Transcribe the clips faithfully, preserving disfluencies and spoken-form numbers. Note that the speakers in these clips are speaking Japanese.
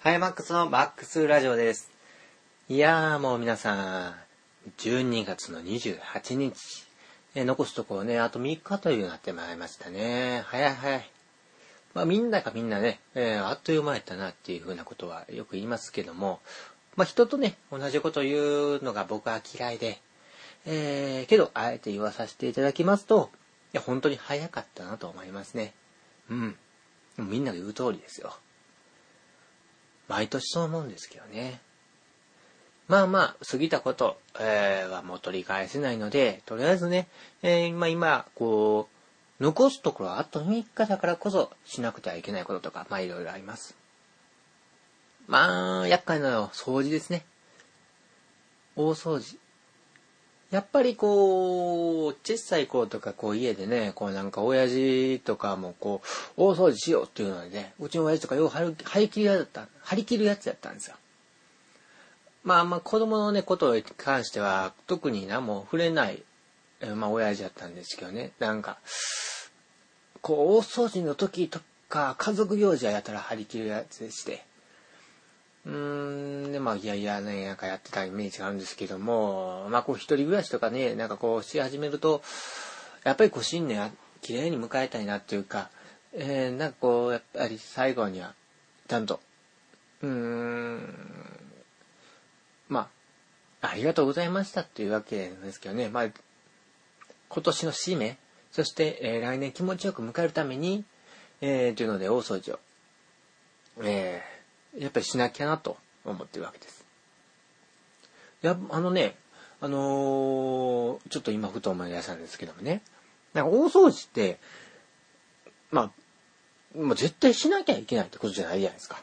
ファイマックスのマックスラジオです。いやーもう皆さん、じゅうにがつのにじゅうはちにち、えー、残すところね、あとみっかというようになってまいりましたね。早い早い。まあみんながみんなね、えー、あっという間やったなっていうふうなことはよく言いますけども、まあ人とね、同じことを言うのが僕は嫌いで、えー、けど、あえて言わさせていただきますと、いや、本当に早かったなと思いますね。うん。みんなが言う通りですよ。毎年そう思うんですけどね。まあまあ、過ぎたこと、えー、はもう取り返せないので、とりあえずね、えー、まあ今、こう、残すところはあとみっかだからこそしなくてはいけないこととか、まあいろいろあります。まあ、厄介なのは掃除ですね。大掃除。やっぱりこう、小さい子とかこう家でね、こうなんか親父とかもこう、大掃除しようっていうのでね、うちの親父とかよう張り張り切るやつだった、張り切るやつやったんですよ。まあまあ子供のね、ことに関しては特に何も触れない、えー、まあ親父だったんですけどね、なんか、こう大掃除の時とか家族行事はやったら張り切るやつでして、うーん、で、まあ、いやいやね、なんかやってたイメージがあるんですけども、まあ、こう、一人暮らしとかね、なんかこう、し始めると、やっぱりこう、新年、綺麗に迎えたいなっていうか、えー、なんかこう、やっぱり最後には、ちゃんと、うーん、まあ、ありがとうございましたっていうわけなんですけどね、まあ、今年の締め、そして、えー、来年気持ちよく迎えるために、えー、というので、大掃除を、えー、やっぱりしなきゃなと思ってるわけです。や、あのね、あのー、ちょっと今ふと思い出したんですけどもね。なんか大掃除って、まあ、もう絶対しなきゃいけないってことじゃないじゃないですか。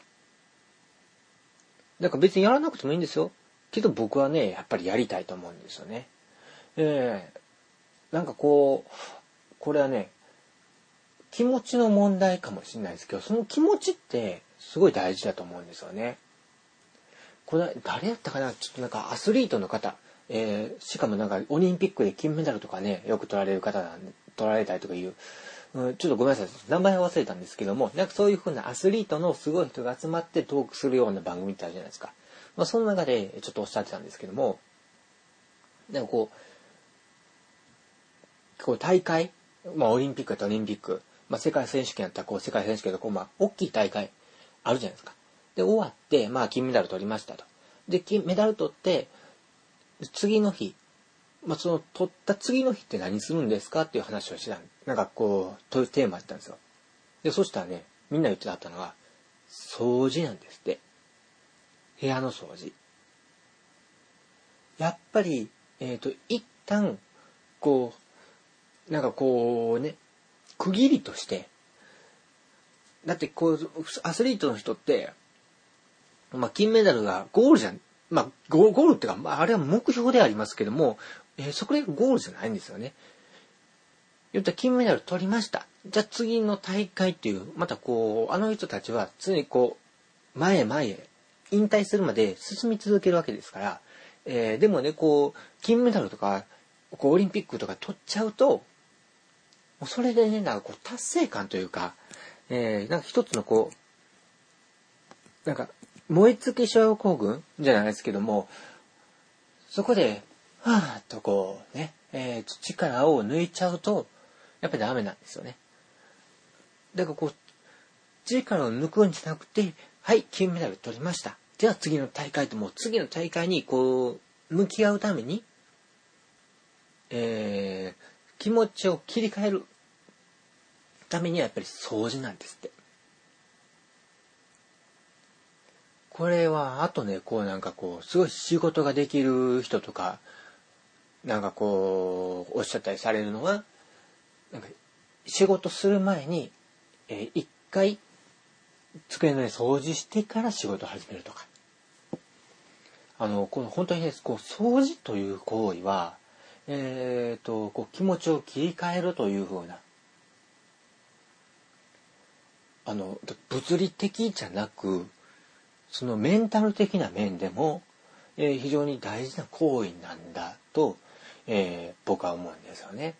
だから別にやらなくてもいいんですよ。けど僕はね、やっぱりやりたいと思うんですよね。ええー、なんかこう、これはね、気持ちの問題かもしれないですけど、その気持ちってすごい大事だと思うんですよね。これ、誰やったかな、ちょっとなんかアスリートの方、えー、しかもなんかオリンピックで金メダルとかね、よく取られる方なんで、取られたりとかいう、うん、ちょっとごめんなさい、名前忘れたんですけども、なんかそういう風なアスリートのすごい人が集まってトークするような番組ってあるじゃないですか。まあその中でちょっとおっしゃってたんですけども、なんかこう、こう大会、まあオリンピックやったらオリンピック、まあ世界選手権やったらこう世界選手権とこう、まあ大きい大会あるじゃないですか。で、終わって、まあ金メダル取りましたと。で、金メダル取って、次の日、まあ、その取った次の日って何するんですかっていう話をしてたん、なんかこう、というテーマだったんですよ。で、そしたらね、みんな言ってあったのが、掃除なんですって。部屋の掃除。やっぱり、えっと、一旦、こう、なんかこうね、区切りとして、だってこう、アスリートの人って、まあ、金メダルがゴールじゃん、まあ、ゴールっていうか、まあ、あれは目標でありますけども、えー、そこでゴールじゃないんですよね。言ったら金メダル取りました。じゃあ次の大会っていう、またこう、あの人たちは常にこう、前へ前へ、引退するまで進み続けるわけですから、えー、でもね、こう、金メダルとか、こう、オリンピックとか取っちゃうと、もうそれでね、なんかこう、達成感というか、えー、なんか一つのこう、なんか、燃え尽き症候群じゃないですけども、そこで、はぁっとこう、ね、えー、力を抜いちゃうと、やっぱりダメなんですよね。だからこう、力を抜くんじゃなくて、はい、金メダル取りました。じゃあ次の大会ともう次の大会にこう、向き合うために、えー、気持ちを切り替えるためにはやっぱり掃除なんですって。これは、あとね、こうなんかこう、すごい仕事ができる人とか、なんかこう、おっしゃったりされるのは、なんか仕事する前に、えー、一回、机の上掃除してから仕事を始めるとか。あの、この本当にね、こう、掃除という行為は、えっと、こう、気持ちを切り替えるというふうな、あの、物理的じゃなく、そのメンタル的な面でも、えー、非常に大事な行為なんだと、えー、僕は思うんですよね。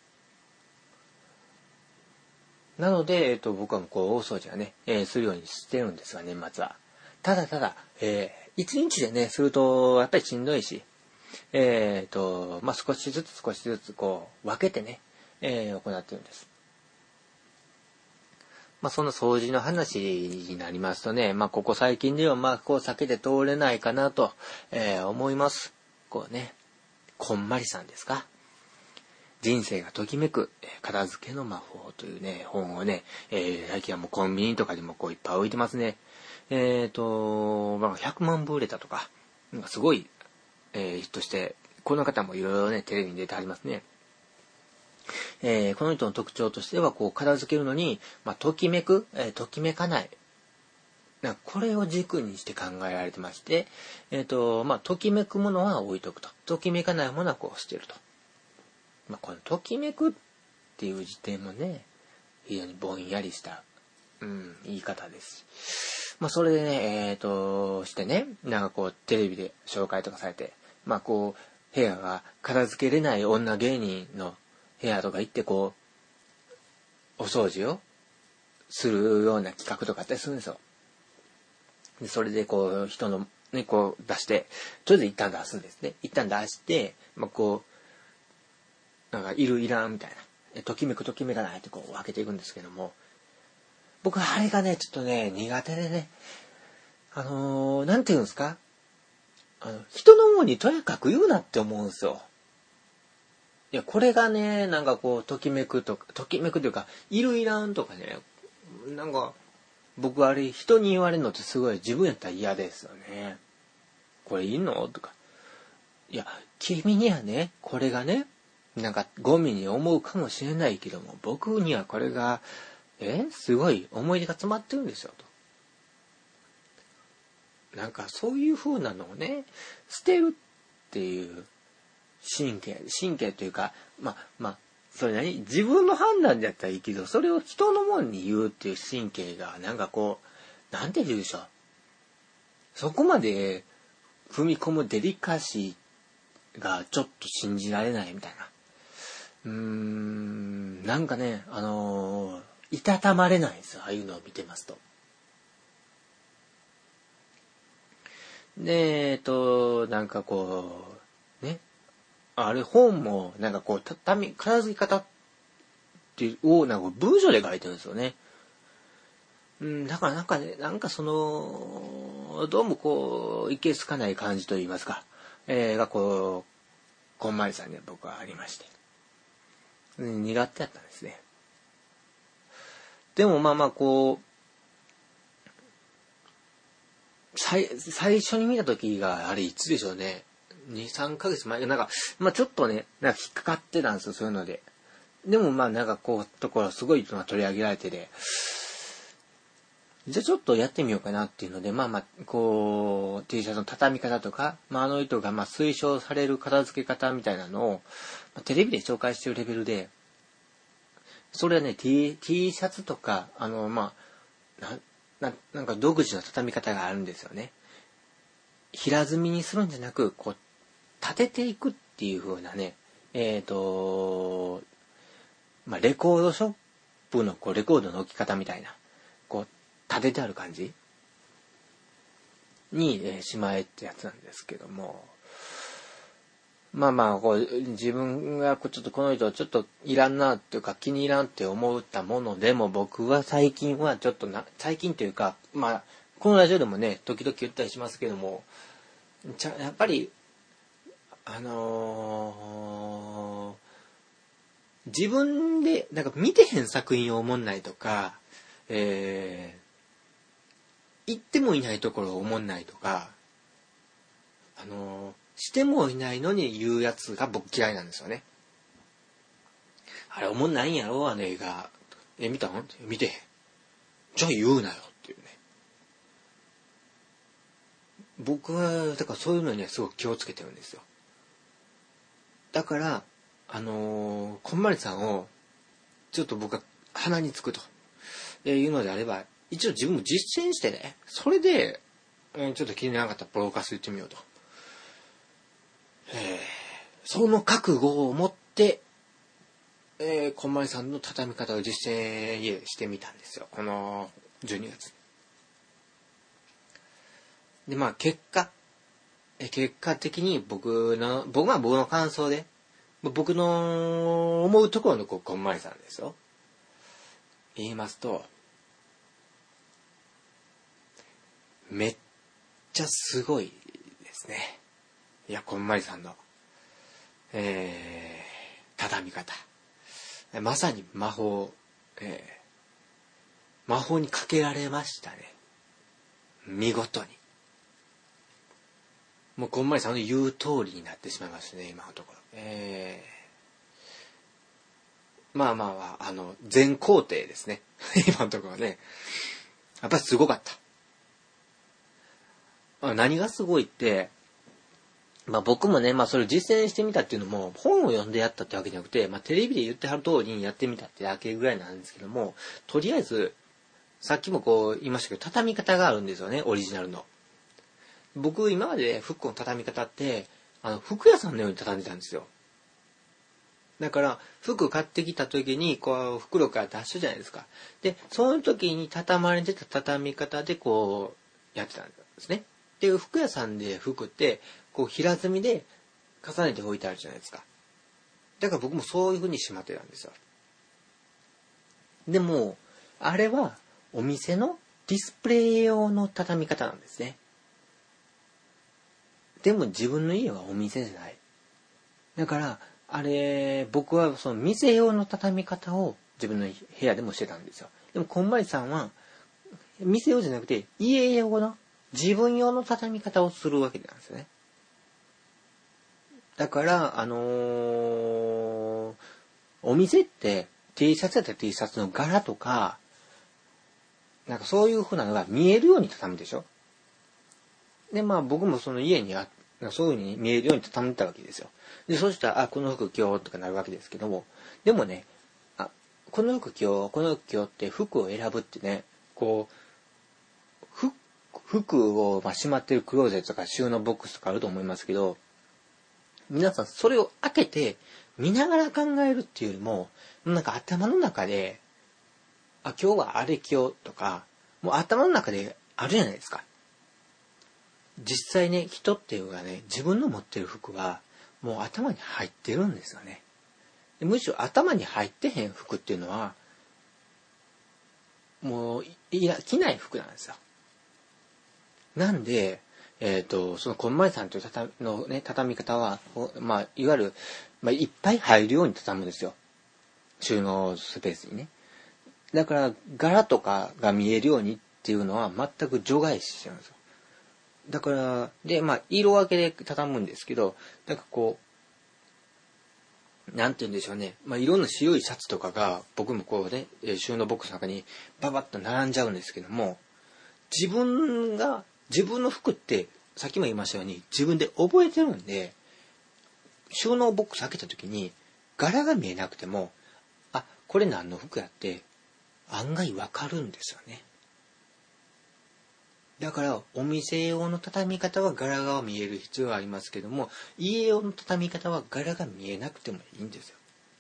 なので、えっと、僕はこう、大掃除はね、えー、するようにしてるんですが、年末は。 ただただ、えー、一日でね、すると、やっぱりしんどいし、えーと、まあ、少しずつ少しずつこう、分けてね、えー、行ってるんです。まあ、その掃除の話になりますとね、まあ、ここ最近では、まあ、こう避けて通れないかなと、えー、思います。こうね、こんまりさんですか。人生がときめく、えー、片付けの魔法というね、本をね、えー、最近はもうコンビニとかでもこういっぱい置いてますね。えーと、まあ、ひゃくまんぶ売れたとか、なんかすごい、えー、ヒットして、この方もいろいろね、テレビに出てありますね。えー、この人の特徴としては、こう、片付けるのに、まあ、ときめく、えー、ときめかない。なんかこれを軸にして考えられてまして、えっと、まあ、ときめくものは置いとくと。ときめかないものはこう捨てると。まあ、このときめくっていう時点もね、非常にぼんやりした、うん、言い方ですし。まあ、それでね、えっと、してね、なんかこう、テレビで紹介とかされて、まあ、こう、部屋が片付けれない女芸人の部屋とか行ってこう、お掃除をするような企画とかあったりするんですよ。でそれでこう、人のね、こう出して、とりあえず一旦出すんですね。一旦出して、まあ、こう、なんか、いるいらんみたいな。ときめくときめかないってこう分けていくんですけども、僕はあれがね、ちょっとね、苦手でね、あのー、なんていうんですか、あの、人のものにとやかく言うなって思うんですよ。いや、これがね、なんかこう、ときめくとか、ときめくというか、いるいらんとかね、なんか、僕あれ、人に言われるのってすごい自分やったら嫌ですよね。これいいのとか。いや、君にはね、これがね、なんかゴミに思うかもしれないけども、僕にはこれが、えすごい思い出が詰まってるんですよ、と。なんかそういう風なのをね、捨てるっていう神経、神経というか、まあ、まあ、それ何自分の判断だったらいいけど、それを人のもんに言うっていう神経が、なんかこう、なんて言うでしょう。そこまで踏み込むデリカシーがちょっと信じられないみたいな。うーん、なんかね、あのー、いたたまれないんですよ。ああいうのを見てますと。で、えっと、なんかこう、ね。あれ本も、なんかこう、畳、片付け方っていうを、なんか文章で書いてるんですよね。うん、だからなんかね、なんかその、どうもこう、いけすかない感じといいますか、えー、がこう、こんまりさんには僕はありまして。苦手だったんですね。でもまあまあこう、最、最初に見た時が、あれいつでしょうね。に、さんかげつまえ、なんか、まあちょっとね、なんか引っかかってたんですよ、そういうので。でもまあなんかこう、ところすごい取り上げられてで、じゃあちょっとやってみようかなっていうので、まあまあ、こう、T シャツの畳み方とか、まああの人がまあ推奨される片付け方みたいなのを、まあ、テレビで紹介してるレベルで、それはね、T、T シャツとか、あの、まあ、な、な、なんか独自の畳み方があるんですよね。平積みにするんじゃなく、こう、立てていくっていう風なね、えっと、まあ、レコードショップのこうレコードの置き方みたいな、こう、立ててある感じに、えー、しまえってやつなんですけども、まあまあ、こう、自分がちょっとこの人ちょっといらんなっていうか気に入らんって思ったものでも、僕は最近はちょっとな、最近というか、まあ、このラジオでもね、時々言ったりしますけども、ちゃやっぱり、あのー、自分で、なんか見てへん作品を思んないとか、えー、行ってもいないところを思んないとか、あのー、してもいないのに言うやつが僕嫌いなんですよね。あれ思んないんやろあの映画。え、見たの見てへん。じゃあ言うなよっていうね。僕は、だからそういうのにはすごく気をつけてるんですよ。だから、あのー、こんまりさんを、ちょっと僕は鼻につくと、えー、いうのであれば、一応自分も実践してね、それで、えー、ちょっと気にならなかったらプロカス言ってみようと。えー、その覚悟を持って、えー、こんまりさんの畳み方を実践してみたんですよ。このじゅうにがつ。 で、まあ結果、え結果的に僕の、僕は僕の感想で、僕の思うところのこうこんまりさんですよ。言いますと、めっちゃすごいですね。いや、こんまりさんの、えー、畳み方。まさに魔法、えー、魔法にかけられましたね。見事に。もうこんまりさんの言う通りになってしまいましたね、今のところ。えー、まあまあまあ、あの、全工程ですね。今のところね。やっぱりすごかった。何がすごいって、まあ僕もね、まあそれを実践してみたっていうのも、本を読んでやったってわけじゃなくて、まあテレビで言ってはる通りにやってみたってだけぐらいなんですけども、とりあえず、さっきもこう言いましたけど、畳み方があるんですよね、オリジナルの。僕今まで服の畳み方って、あの、服屋さんのように畳んでたんですよ。だから、服買ってきた時に、こう、袋から出すじゃないですか。で、その時に畳まれてた畳み方で、こう、やってたんですね。っていう服屋さんで服って、こう、平積みで重ねて置いてあるじゃないですか。だから僕もそういう風にしまってたんですよ。でも、あれは、お店のディスプレイ用の畳み方なんですね。でも自分の家はお店じゃない。だから、あれ、僕はその店用の畳み方を自分の部屋でもしてたんですよ。でも、こんまりさんは、店用じゃなくて、家用の、自分用の畳み方をするわけなんですよね。だから、あのー、お店って T シャツやったら T シャツの柄とか、なんかそういう風なのが見えるように畳むでしょ。で、まあ僕もその家にあ、そういう風に見えるように畳んでたわけですよ。で、そしたら、あ、この服今日とかなるわけですけども、でもね、あ、この服今日、この服今日って服を選ぶってね、こう、服、服をまあしまってるクローゼットとか収納ボックスとかあると思いますけど、皆さんそれを開けて見ながら考えるっていうよりも、なんか頭の中で、あ、今日はあれ今日とか、もう頭の中であるじゃないですか。実際ね、人っていうのがね、自分の持ってる服は、もう頭に入ってるんですよね。むしろ頭に入ってへん服っていうのは、もう、いや、着ない服なんですよ。なんで、えっと、そのこんまりさんという畳のね、畳み方は、まあ、いわゆる、まあ、いっぱい入るように畳むんですよ。収納スペースにね。だから、柄とかが見えるようにっていうのは全く除外しちゃうんですよ。だから、で、まあ、色分けで畳むんですけど、なんかこう、なんて言うんでしょうね。まあ、いろんな白いシャツとかが、僕もこうね、収納ボックスの中にババッと並んじゃうんですけども、自分が、自分の服って、さっきも言いましたように、自分で覚えてるんで、収納ボックス開けた時に、柄が見えなくても、あ、これ何の服やって、案外わかるんですよね。だから、お店用の畳み方は柄が見える必要はありますけども、家用の畳み方は柄が見えなくてもいいんですよ。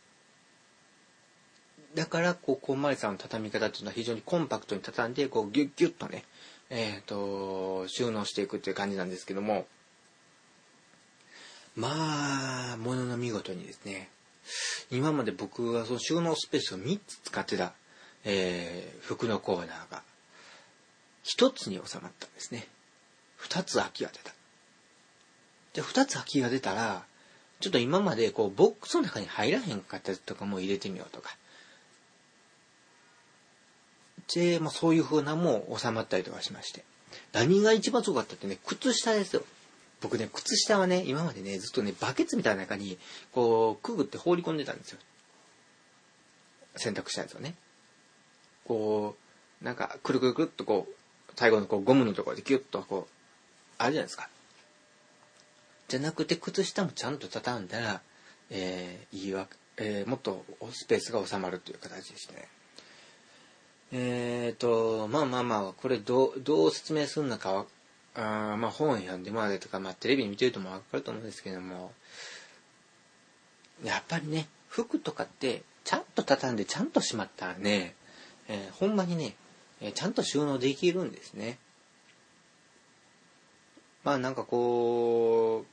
だから、こう、こんまりさんの畳み方っていうのは非常にコンパクトに畳んで、こう、ギュッギュッとね、えっと、収納していくっていう感じなんですけども、まあ、ものの見事にですね、今まで僕はその収納スペースをみっつ使ってた、えー、服のコーナーが、ひとつに収まったんですね。ふたつ空きが出た。じゃあふたつ空きが出たら、ちょっと今までこうボックスの中に入らへんかったやつとかも入れてみようとか。で、まあそういう風なも収まったりとかしまして。何が一番すごかったってね、靴下ですよ。僕ね、靴下はね、今までね、ずっとね、バケツみたいな中に、こう、くぐって放り込んでたんですよ。洗濯したやつをね。こう、なんか、くるくるくるっとこう、最後のこうゴムのところでギュッとこう、あるじゃないですか。じゃなくて、靴下もちゃんと畳んだら、えー、いいわ、えー、もっとスペースが収まるという形でしてね。えーと、まあまあまあ、これどう、どう説明するのかは、あまあ本読んでもらうとか、まあテレビ見てるともわかると思うんですけども、やっぱりね、服とかって、ちゃんと畳んでちゃんとしまったらね、えー、ほんまにね、えー、ちゃんと収納できるんですね。 まあなんかこ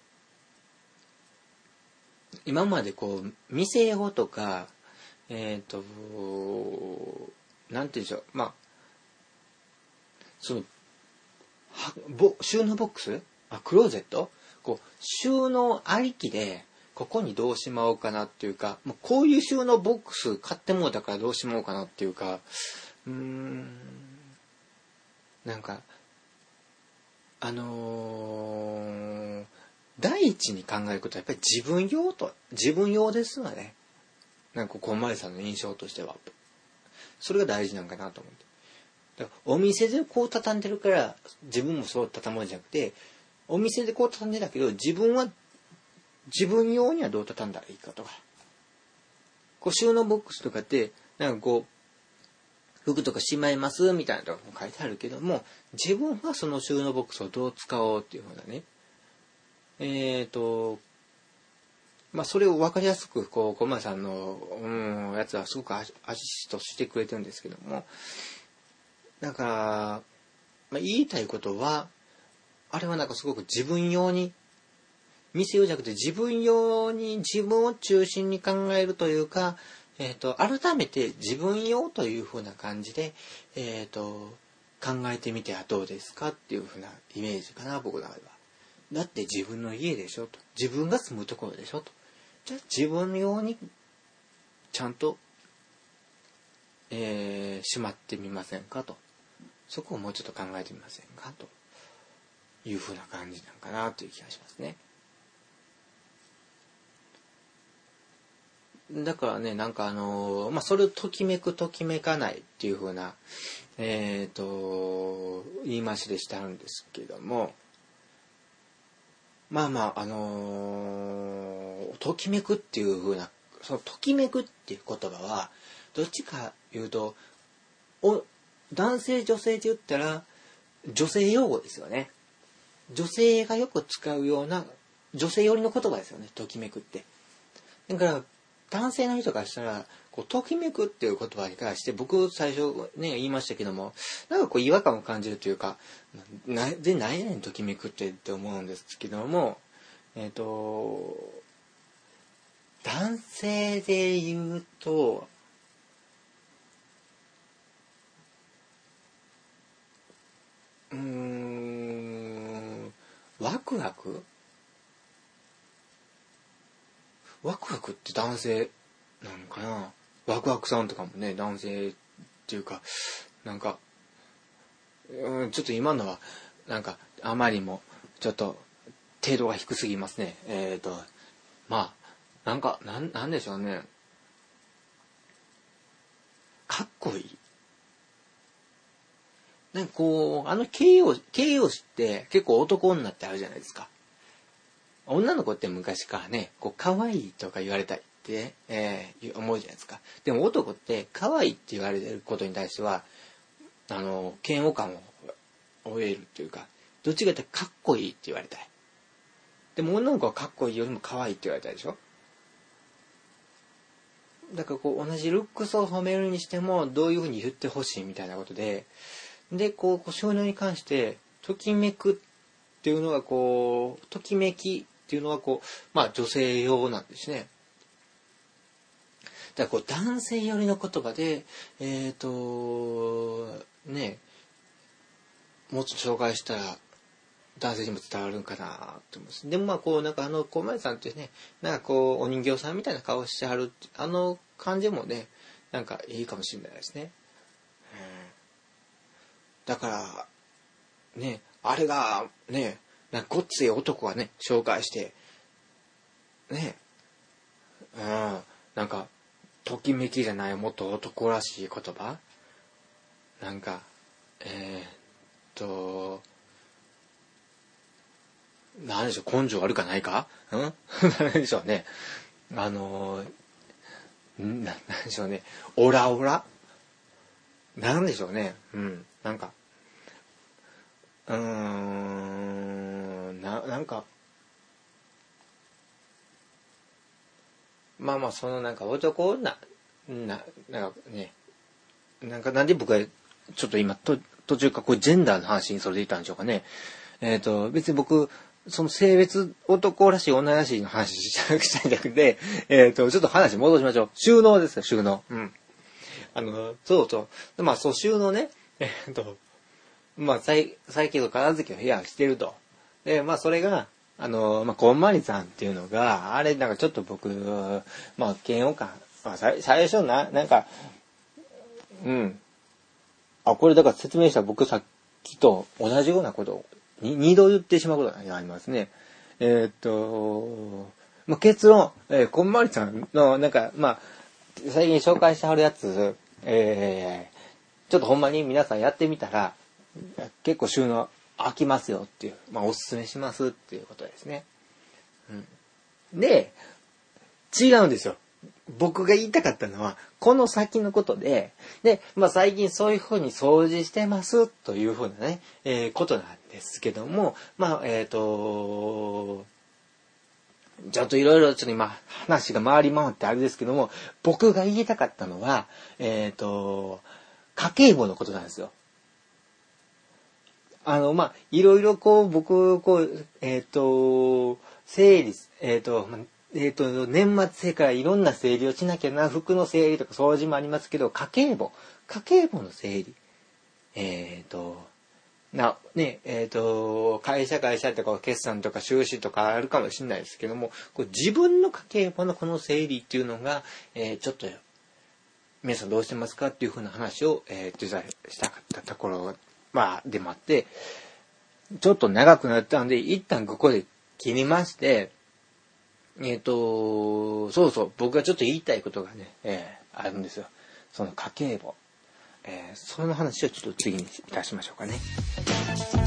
う今までこう店用とかえっ、ー、となんていうんでしょう、まあそのはボ収納ボックス、あクローゼット、こう収納ありきでここにどうしまおうかなっていうか、もうこういう収納ボックス買ってもうたからどうしまおうかなっていうか、うーんなんかあのー、第一に考えることはやっぱり自分用と自分用ですわね。なんかこんまりさんの印象としてはそれが大事なんかなと思って。だからお店でこう畳んでるから自分もそう畳むんじゃなくて、お店でこう畳んでたけど自分は自分用にはどう畳んだらいいかとか、こう収納ボックスとかってなんかこう服とかしまいますみたいなとこも書いてあるけども、自分はその収納ボックスをどう使おうっていうふうなね、えっとまあそれを分かりやすくこう小前さんのうんやつはすごくアシストしてくれてるんですけども、だから、まあ、言いたいことはあれはなんかすごく自分用に、店用じゃなくて自分用に自分を中心に考えるというか、えっと改めて自分用というふうな感じでえっと考えてみてはどうですかっていうふうなイメージかな、僕の場合は。だって自分の家でしょと、自分が住むところでしょと、じゃあ自分用にちゃんと、えー、しまってみませんかと、そこをもうちょっと考えてみませんかというふうな感じなんかなという気がしますね。だからね、なんかあのー、まあ、それをときめくときめかないっていうふうな、えっと、言い回しでしてあるんですけども、まあまあ、あのー、ときめくっていうふうな、そのときめくっていう言葉は、どっちか言うと、お、男性女性で言ったら、女性用語ですよね。女性がよく使うような、女性寄りの言葉ですよね、ときめくって。だから、男性の人からしたら、こう、ときめくっていう言葉に関して、僕最初ね、言いましたけども、なんかこう違和感を感じるというか、な、で、何やねんときめくってって思うんですけども、えっと、男性で言うと、うーん、ワクワクワクワクって男性なのかな。ワクワクさんとかもね、男性っていうか、なんか、うん、ちょっと今のは、なんか、あまりも、ちょっと、程度が低すぎますね。えっと、まあ、なんか、なん、なんでしょうね。かっこいい。なんかこう、あの形容、形容詞って結構男女ってあるじゃないですか。女の子って昔からね、こう、可愛いとか言われたいって、えー、思うじゃないですか。でも男って可愛いって言われることに対しては、あの、嫌悪感を覚えるというか、どっちかってかっこいいって言われたい。でも女の子はかっこいいよりも可愛いって言われたいでしょ。だからこう、同じルックスを褒めるにしても、どういうふうに言ってほしいみたいなことで、で、こう、こう収納に関して、ときめくっていうのはこう、ときめきっていうのはこう、まあ女性用なんですね。だからこう男性寄りの言葉で、えっと、ね、もうちょっと紹介したら男性にも伝わるんかなと思います。でもまあこうなんかあの小前さんってね、なんかこうお人形さんみたいな顔してはるあの感じもね、なんかいいかもしれないですね。うん、だからね、あれがね、なんかごっつい男がね紹介してね、うん、なんかときめきじゃないもっと男らしい言葉、なんかえー、っとなんでしょう、根性あるかないか、うんなんでしょうね、あのー、ななんでしょうね、オラオラなんでしょうね、うん、なんかうーんな、なんかまあまあそのなんか男女な、なんかね、なんかなんで僕はちょっと今と途中からこうジェンダーの話にそれでいたんでしょうかね。 えっと、別に僕、その性別、男らしい女らしいの話したいんじゃなくて、えっと、ちょっと話戻しましょう。収納ですよ、収納。うん。あの、そうそう。まあ、そう、収納ね。えっと、まあ、最、最近の片付けを部屋してると。で、まあ、それが、あの、まあ、こんまりさんっていうのが、あれ、なんかちょっと僕、まあ、嫌悪感、まあ、最最初な、なんか、うん。あ、これだから説明した僕さっきと同じようなことをに二度言ってしまうことがありますね。えー、っと、まあ、結論、えー、こんまりさんの、なんか、まあ、最近紹介してはるやつ、えー、ちょっとほんまに皆さんやってみたら、結構収納飽きますよっていう、まあ、おすすめしますっていうことですね。うん、で、違うんですよ。僕が言いたかったのは、この先のことで、で、まあ最近そういうふうに掃除してますというふうなね、えー、ことなんですけども、まあ、えっと、ちょっといろいろちょっと今話が回り回ってあれですけども、僕が言いたかったのは、えっと、家計簿のことなんですよ。あの、まあ、いろいろこう、僕、こう、えっと、整理、えっと、えっと、年末生からいろんな整理をしなきゃな、服の整理とか掃除もありますけど、家計簿、家計簿の整理。えっと、な、ね、えっと、会社会社とか決算とか収支とかあるかもしれないですけども、こう自分の家計簿のこの整理っていうのが、えー、ちょっと、皆さんどうしてますかっていうふうな話を、えー、デザインしたかったところ、まあ、でもあって、ちょっと長くなったので、一旦ここで切りまして、えっと、そうそう、僕がちょっと言いたいことがね、えー、あるんですよ。その家計簿。えー、その話をちょっと次にいたしましょうかね。